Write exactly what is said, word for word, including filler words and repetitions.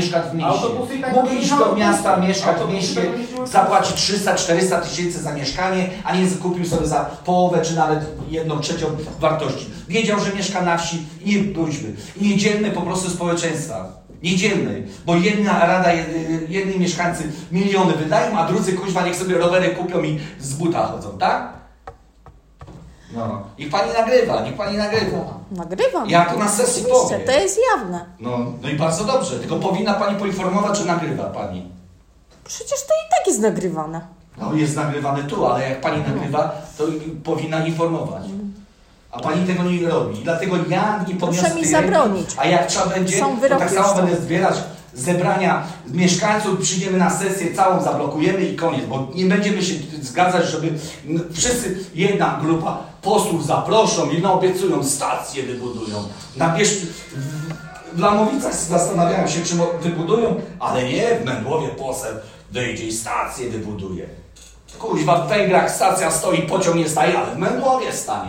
mieszkać w mieście. Mógł iść do miasta, mieszkać w mieście, zapłacić trzysta czterysta tysięcy za mieszkanie, a nie kupił sobie za połowę, czy nawet jedną trzecią wartości. Wiedział, że mieszka na wsi i nie bądźmy. I niedzielne po prostu społeczeństwa. Niedzielnej, bo jedna rada, jedni mieszkańcy miliony wydają, a drudzy kuźwa niech sobie rowery kupią i z buta chodzą, tak? No. Niech pani nagrywa, niech pani nagrywa. Nagrywam. Ja to na sesji powiem. To jest jawne. No, no i bardzo dobrze, tylko powinna pani poinformować, czy nagrywa pani. Przecież to i tak jest nagrywane. No jest nagrywane tu, ale jak pani nagrywa, to powinna informować. A pani tego nie robi. I dlatego ja nie podniosę Proszę mi zabronić. A jak trzeba będzie, to tak samo będę zbierać zebrania mieszkańców, przyjdziemy na sesję, całą zablokujemy i koniec, bo nie będziemy się zgadzać, żeby wszyscy, jedna grupa posłów zaproszą i no obiecują, stacje wybudują. Na Bież... W Lamowicach zastanawiają się, czy wybudują, ale nie, w Mędłowie poseł wyjdzie i stację wybuduje. Kuźwa, w Węgrach stacja stoi, pociąg nie staje, ale w Mędłowie stanie.